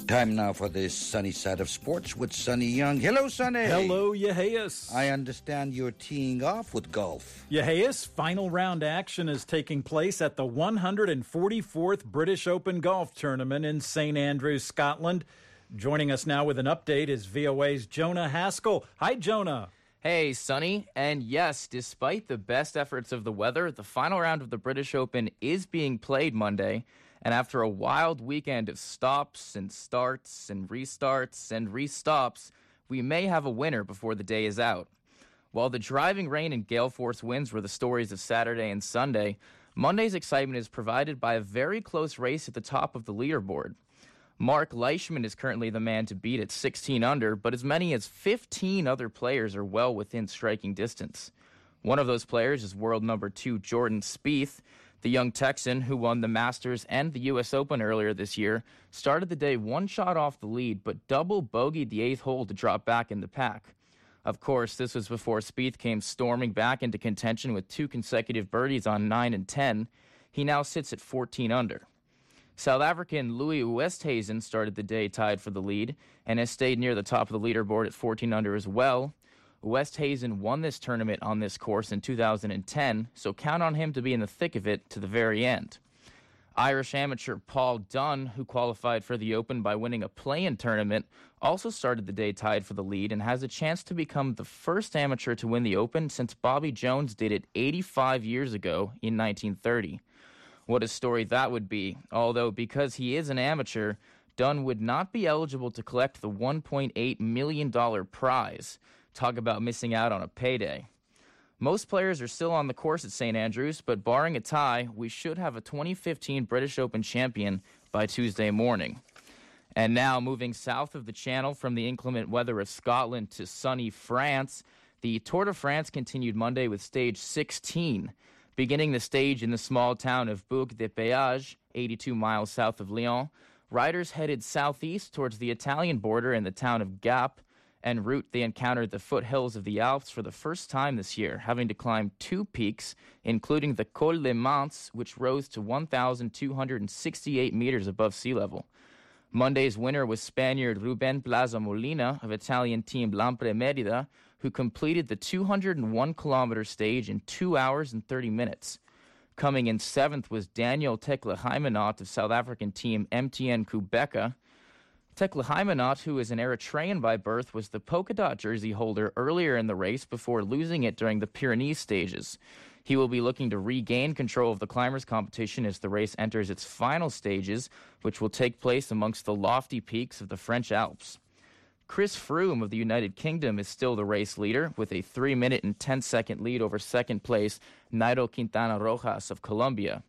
Time now for this sunny side of sports with Sonny Young. Hello, Sonny. Hello, Yeheas. I understand you're teeing off with golf. Yeheas, final round action is taking place at the 144th British Open Golf Tournament in St. Andrews, Scotland. Joining us now with an update is VOA's Jonah Haskell. Hi, Jonah. Hey, Sonny. And yes, despite the best efforts of the weather, the final round of the British Open is being played Monday. And after a wild weekend of stops and starts and restarts and restops, we may have a winner before the day is out. While the driving rain and gale force winds were the stories of Saturday and Sunday, Monday's excitement is provided by a very close race at the top of the leaderboard. Mark Leishman is currently the man to beat at 16 under, but as many as 15 other players are well within striking distance. One of those players is world number 2 Jordan Spieth. The young Texan, who won the Masters and the U.S. Open earlier this year, started the day one shot off the lead, but double bogeyed the 8th hole to drop back in the pack. Of course, this was before Spieth came storming back into contention with 2 consecutive birdies on 9 and 10. He now sits at 14 under. South African Louis Oosthuizen started the day tied for the lead and has stayed near the top of the leaderboard at 14 under as well. Oosthuizen won this tournament on this course in 2010, so count on him to be in the thick of it to the very end. Irish amateur Paul Dunn, who qualified for the Open by winning a play-in tournament, also started the day tied for the lead and has a chance to become the first amateur to win the Open since Bobby Jones did it 85 years ago in 1930. What a story that would be, although because he is an amateur, Dunn would not be eligible to collect the $1.8 million prize. Talk about missing out on a payday. Most players are still on the course at St. Andrews, but barring a tie, we should have a 2015 British Open champion by Tuesday morning. And now, moving south of the Channel from the inclement weather of Scotland to sunny France, the Tour de France continued Monday with stage 16. Beginning the stage in the small town of Bourg-de-Péage, 82 miles south of Lyon, riders headed southeast towards the Italian border in the town of Gap. En route, they encountered the foothills of the Alps for the first time this year, having to climb 2 peaks, including the Col des Mans, which rose to 1,268 meters above sea level. Monday's winner was Spaniard Ruben Plaza Molina of Italian team Lampre Merida, who completed the 201-kilometer stage in 2 hours and 30 minutes. Coming in 7th was Daniel Tekle Heimanot of South African team MTN Kubeka. Tekle Heimanot, who is an Eritrean by birth, was the polka dot jersey holder earlier in the race before losing it during the Pyrenees stages. He will be looking to regain control of the climbers competition as the race enters its final stages, which will take place amongst the lofty peaks of the French Alps. Chris Froome of the United Kingdom is still the race leader with a 3-minute and 10-second lead over second place Nairo Quintana Rojas of Colombia.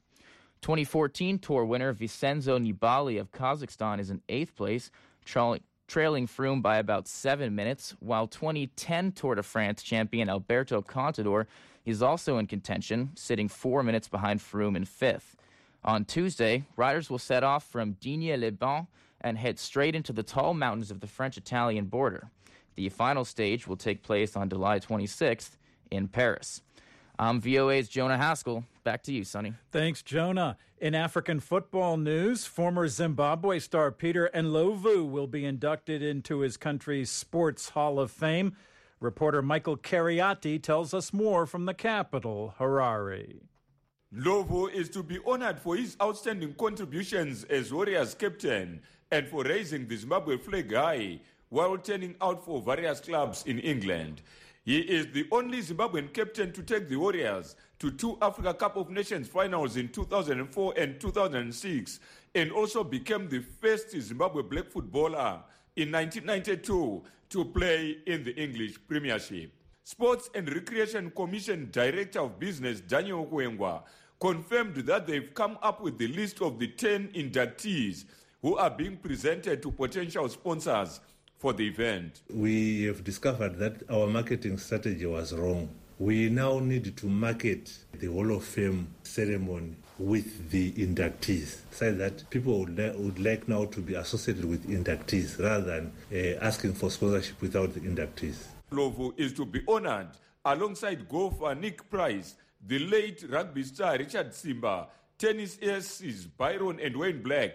2014 Tour winner Vincenzo Nibali of Kazakhstan is in 8th place, trailing Froome by about 7 minutes, while 2010 Tour de France champion Alberto Contador is also in contention, sitting 4 minutes behind Froome in 5th. On Tuesday, riders will set off from Digne-les-Bains and head straight into the tall mountains of the French-Italian border. The final stage will take place on July 26th in Paris. I'm VOA's Jonah Haskell. Back to you, Sonny. Thanks, Jonah. In African football news, former Zimbabwe star Peter Ndlovu will be inducted into his country's Sports Hall of Fame. Reporter Michael Carriati tells us more from the capital, Harare. Ndlovu is to be honored for his outstanding contributions as Warriors captain and for raising the Zimbabwe flag high while turning out for various clubs in England. He is the only Zimbabwean captain to take the Warriors to 2 Africa Cup of Nations finals in 2004 and 2006, and also became the first Zimbabwe black footballer in 1992 to play in the English Premiership. Sports and Recreation Commission Director of Business Daniel Kwengwa confirmed that they've come up with the list of the 10 inductees who are being presented to potential sponsors for the event. We have discovered that our marketing strategy was wrong. We now need to market the Hall of Fame ceremony with the inductees, so that people would like now to be associated with inductees rather than asking for sponsorship without the inductees. Ndlovu is to be honored alongside golfer Nick Price, the late rugby star Richard Simba, tennis aces Byron and Wayne Black,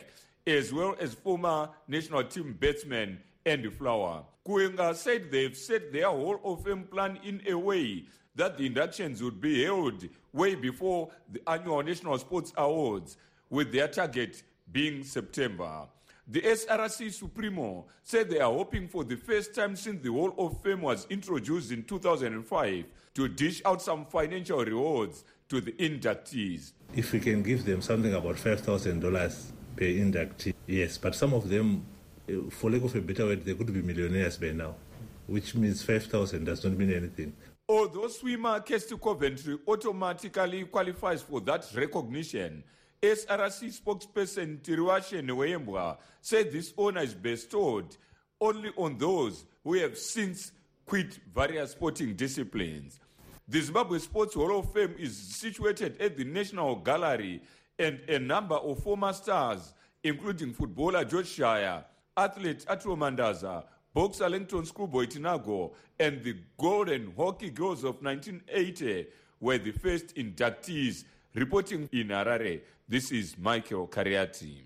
as well as former national team batsman Andy Flower. Kuenga said they've set their Hall of Fame plan in a way that the inductions would be held way before the annual National Sports Awards, with their target being September. The SRC Supremo said they are hoping for the first time since the Hall of Fame was introduced in 2005 to dish out some financial rewards to the inductees. If we can give them something about $5,000 per inductee, yes, but some of them, for lack of a better word, they could be millionaires by now, which means 5,000 does not mean anything. Although swimmer Kirsty Coventry automatically qualifies for that recognition, SRC spokesperson Tiriwashe Nweyembwa said this honor is bestowed only on those who have since quit various sporting disciplines. The Zimbabwe Sports Hall of Fame is situated at the National Gallery, and a number of former stars, including footballer George Shire, athlete Atro Mandaza, boxer Langton Schoolboy Tinago, and the Golden Hockey Girls of 1980 were the first inductees. Reporting in Harare, this is Michael Kariati.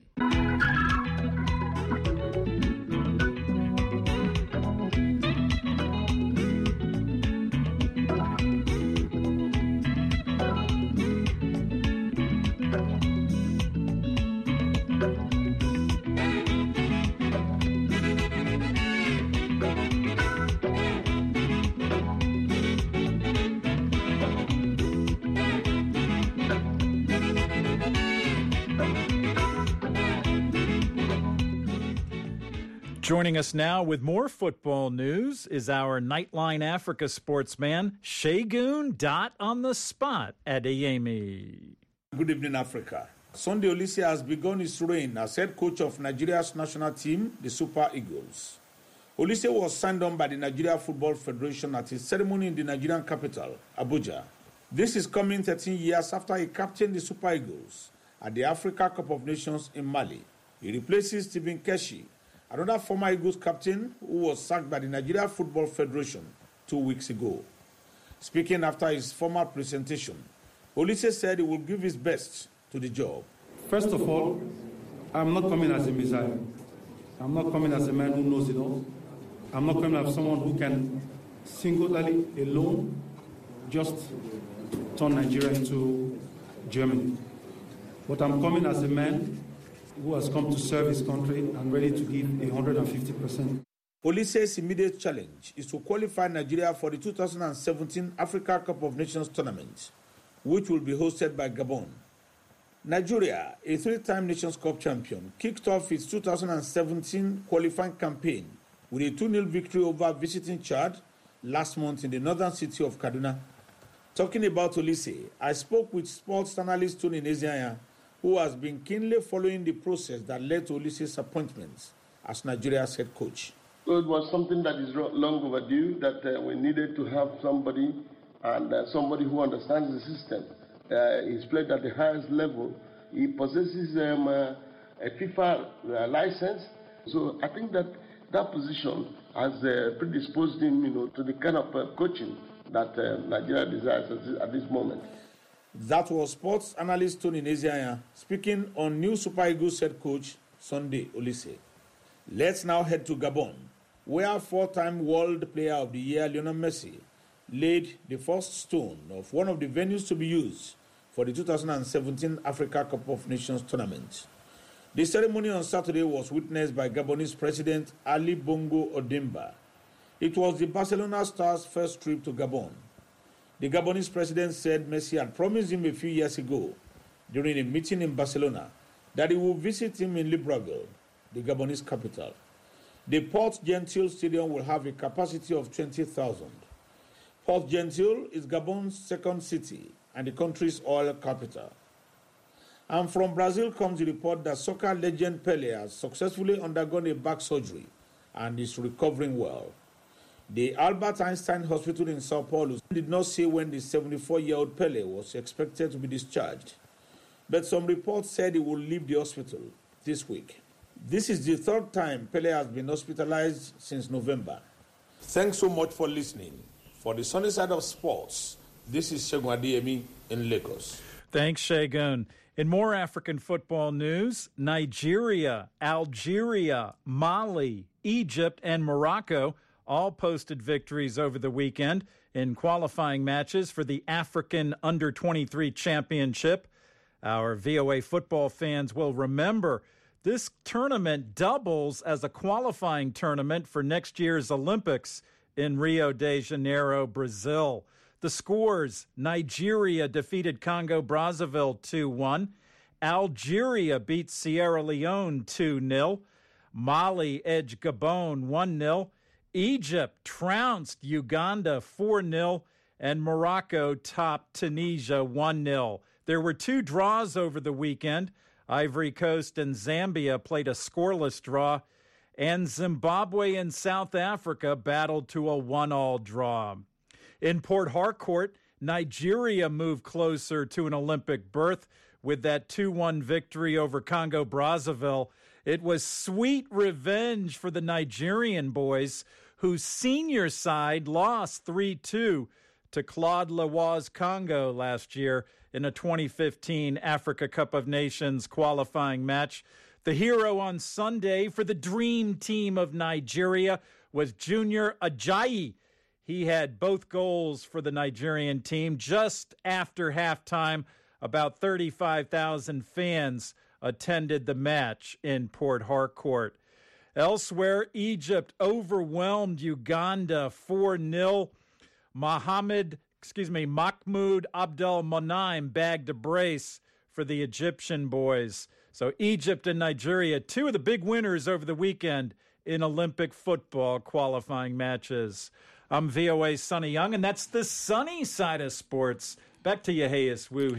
Joining us now with more football news is our Nightline Africa sportsman, Segun Dot on the spot at Eyemi. Good evening, Africa. Sunday Oliseh has begun his reign as head coach of Nigeria's national team, the Super Eagles. Oliseh was signed on by the Nigeria Football Federation at his ceremony in the Nigerian capital, Abuja. This is coming 13 years after he captained the Super Eagles at the Africa Cup of Nations in Mali. He replaces Stephen Keshi, another former Eagles captain who was sacked by the Nigeria Football Federation 2 weeks ago. Speaking after his formal presentation, Oliseh said he will give his best to the job. First of all, I'm not coming as a messiah. I'm not coming as a man who knows it all. I'm not coming as someone who can singularly, alone, just turn Nigeria into Germany. But I'm coming as a man who has come to serve his country and ready to give 150%. Oliseh's immediate challenge is to qualify Nigeria for the 2017 Africa Cup of Nations tournament, which will be hosted by Gabon. Nigeria, a three-time Nations Cup champion, kicked off its 2017 qualifying campaign with a 2-0 victory over visiting Chad last month in the northern city of Kaduna. Talking about Oliseh, I spoke with sports analyst Tony Nezianya, who has been keenly following the process that led to Oliseh's appointment as Nigeria's head coach. So it was something that is long overdue, that we needed to have somebody somebody who understands the system. He's played at the highest level. He possesses a FIFA license. So I think that position has predisposed him, to the kind of coaching that Nigeria desires at this moment. That was sports analyst Tony Nezianya speaking on new Super Eagles head coach Sunday Oliseh. Let's now head to Gabon, where four-time World Player of the Year Lionel Messi laid the first stone of one of the venues to be used for the 2017 Africa Cup of Nations tournament. The ceremony on Saturday was witnessed by Gabonese President Ali Bongo Ondimba. It was the Barcelona star's first trip to Gabon. The Gabonese president said Messi had promised him a few years ago during a meeting in Barcelona that he would visit him in Libreville, the Gabonese capital. The Port Gentil Stadium will have a capacity of 20,000. Port Gentil is Gabon's second city and the country's oil capital. And from Brazil comes the report that soccer legend Pelé has successfully undergone a back surgery and is recovering well. The Albert Einstein Hospital in Sao Paulo did not say when the 74-year-old Pelé was expected to be discharged, but some reports said he would leave the hospital this week. This is the third time Pelé has been hospitalized since November. Thanks so much for listening. For the sunny side of sports, this is Segun Adeyemi in Lagos. Thanks, Shagun. In more African football news, Nigeria, Algeria, Mali, Egypt, and Morocco all posted victories over the weekend in qualifying matches for the African Under-23 Championship. Our VOA football fans will remember this tournament doubles as a qualifying tournament for next year's Olympics in Rio de Janeiro, Brazil. The scores: Nigeria defeated Congo-Brazzaville 2-1. Algeria beat Sierra Leone 2-0. Mali edged Gabon 1-0. Egypt trounced Uganda 4-0. And Morocco topped Tunisia 1-0. There were 2 draws over the weekend. Ivory Coast and Zambia played a scoreless draw. And Zimbabwe and South Africa battled to a 1-1 draw. In Port Harcourt, Nigeria moved closer to an Olympic berth with that 2-1 victory over Congo-Brazzaville. It was sweet revenge for the Nigerian boys, whose senior side lost 3-2 to Claude Leroy's Congo last year in a 2015 Africa Cup of Nations qualifying match. The hero on Sunday for the dream team of Nigeria was Junior Ajayi. He had both goals for the Nigerian team. Just after halftime, about 35,000 fans attended the match in Port Harcourt. Elsewhere, Egypt overwhelmed Uganda 4-0. Mahmoud Abdel Monaim bagged a brace for the Egyptian boys. So Egypt and Nigeria, 2 of the big winners over the weekend in Olympic football qualifying matches. I'm VOA Sonny Young, and that's the sunny side of sports. Back to you, Hayes Wu.